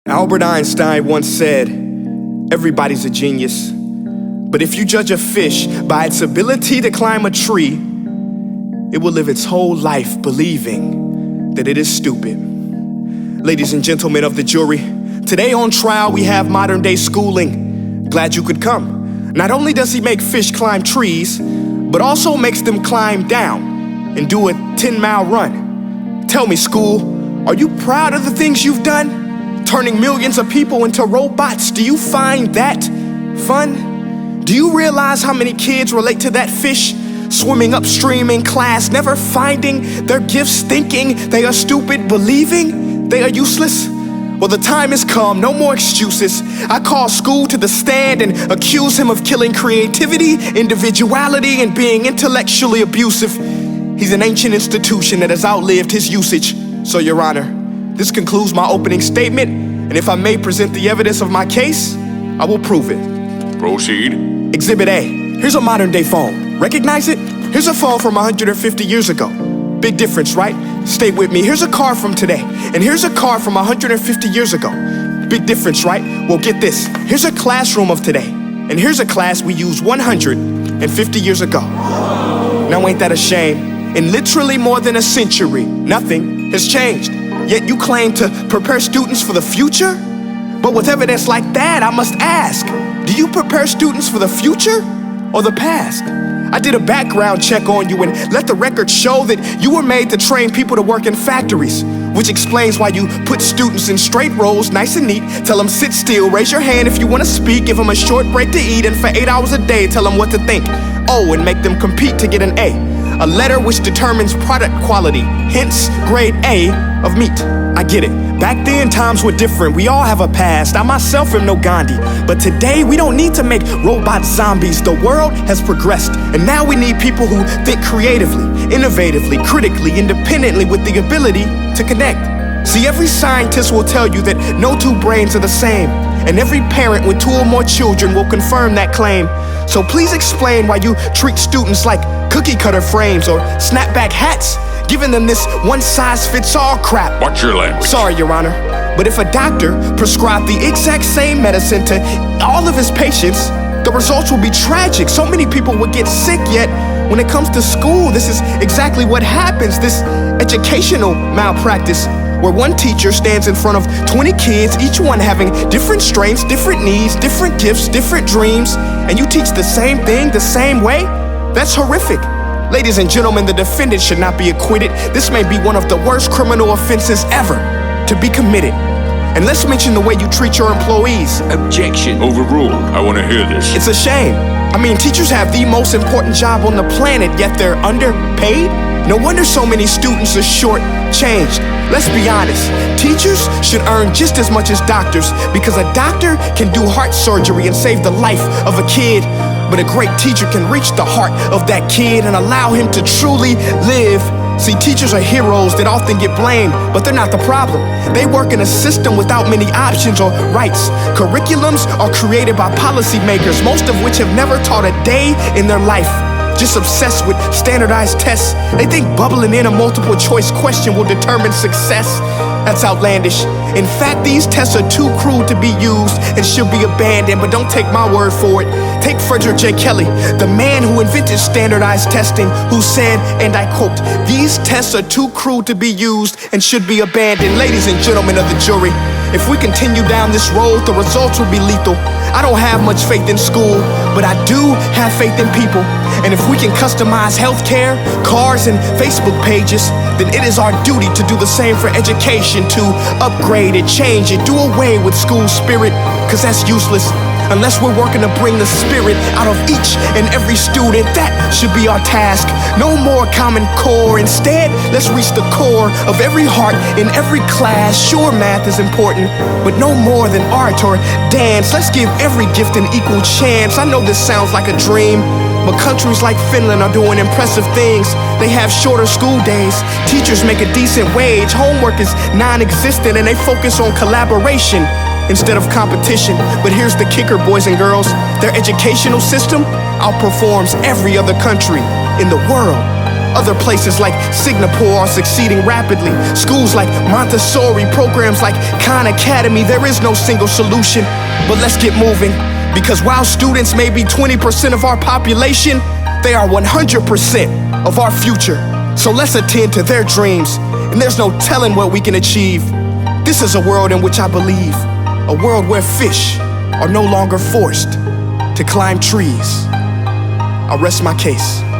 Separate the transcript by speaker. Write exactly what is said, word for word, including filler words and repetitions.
Speaker 1: Albert Einstein once said, "Everybody's a genius, but if you judge a fish by its ability to climb a tree, it will live its whole life believing that it is stupid." Ladies and gentlemen of the jury, today on trial we have modern day schooling. Glad you could come. Not only does he make fish climb trees, but also makes them climb down and do a ten mile run. Tell me, school, are you proud of the things you've done? Turning millions of people into robots, do you find that fun? Do you realize how many kids relate to that fish swimming upstream in class, never finding their gifts, thinking they are stupid, believing they are useless? Well, the time has come, no more excuses. I call school to the stand and accuse him of killing creativity, individuality, and being intellectually abusive. He's an ancient institution that has outlived his usage. So, Your Honor, this concludes my opening statement, and if I may present the evidence of my case, I will prove it.
Speaker 2: Proceed.
Speaker 1: Exhibit A. Here's a modern day phone. Recognize it? Here's a phone from one hundred fifty years ago. Big difference, right? Stay with me. Here's a car from today, and here's a car from one hundred fifty years ago. Big difference, right? Well, get this. Here's a classroom of today, and here's a class we used one hundred fifty years ago. Now, ain't that a shame? In literally more than a century, nothing has changed. Yet you claim to prepare students for the future? But with evidence like that, I must ask, do you prepare students for the future or the past? I did a background check on you and let the record show that you were made to train people to work in factories, which explains why you put students in straight rows, nice and neat, tell them sit still, raise your hand if you want to speak, give them a short break to eat, and for eight hours a day, tell them what to think. Oh, and make them compete to get an A. A letter which determines product quality, hence grade A of meat. I get it. Back then, times were different. We all have a past. I myself am no Gandhi. But today, we don't need to make robot zombies. The world has progressed, and now we need people who think creatively, innovatively, critically, independently, with the ability to connect. See, every scientist will tell you that no two brains are the same, and every parent with two or more children will confirm that claim. So please explain why you treat students like cookie cutter frames or snapback hats, giving them this one-size-fits-all crap.
Speaker 2: Watch your language.
Speaker 1: Sorry, Your Honor, but if a doctor prescribed the exact same medicine to all of his patients, the results will be tragic. So many people would get sick, yet when it comes to school, this is exactly what happens, this educational malpractice, where one teacher stands in front of twenty kids, each one having different strengths, different needs, different gifts, different dreams, and you teach the same thing the same way? That's horrific. Ladies and gentlemen, the defendant should not be acquitted. This may be one of the worst criminal offenses ever to be committed. And let's mention the way you treat your employees.
Speaker 2: Objection. Overruled. I want to hear this.
Speaker 1: It's a shame. I mean, teachers have the most important job on the planet, yet they're underpaid? No wonder so many students are short-changed. Let's be honest, teachers should earn just as much as doctors, because a doctor can do heart surgery and save the life of a kid, but a great teacher can reach the heart of that kid and allow him to truly live. See, teachers are heroes that often get blamed, but they're not the problem. They work in a system without many options or rights. Curriculums are created by policymakers, most of which have never taught a day in their life. Just obsessed with standardized tests. They think bubbling in a multiple choice question will determine success. That's outlandish. In fact, these tests are too crude to be used and should be abandoned, but don't take my word for it. Take Frederick J. Kelly, the man who invented standardized testing, who said, and I quote, "These tests are too crude to be used and should be abandoned." Ladies and gentlemen of the jury, if we continue down this road, the results will be lethal. I don't have much faith in school, but I do have faith in people. And if we can customize healthcare, cars, and Facebook pages, then it is our duty to do the same for education, to upgrade it, change it, do away with school spirit, because that's useless. Unless we're working to bring the spirit out of each and every student, that should be our task. No more Common Core. Instead, let's reach the core of every heart in every class. Sure, math is important, but no more than art or dance. Let's give every gift an equal chance. I know this sounds like a dream, but countries like Finland are doing impressive things. They have shorter school days, teachers make a decent wage, homework is non-existent, and they focus on collaboration instead of competition. But here's the kicker, boys and girls. Their educational system outperforms every other country in the world. Other places like Singapore are succeeding rapidly. Schools like Montessori, programs like Khan Academy. There is no single solution, but let's get moving. Because while students may be twenty percent of our population, they are one hundred percent of our future. So let's attend to their dreams, and there's no telling what we can achieve. This is a world in which I believe, a world where fish are no longer forced to climb trees. I rest my case.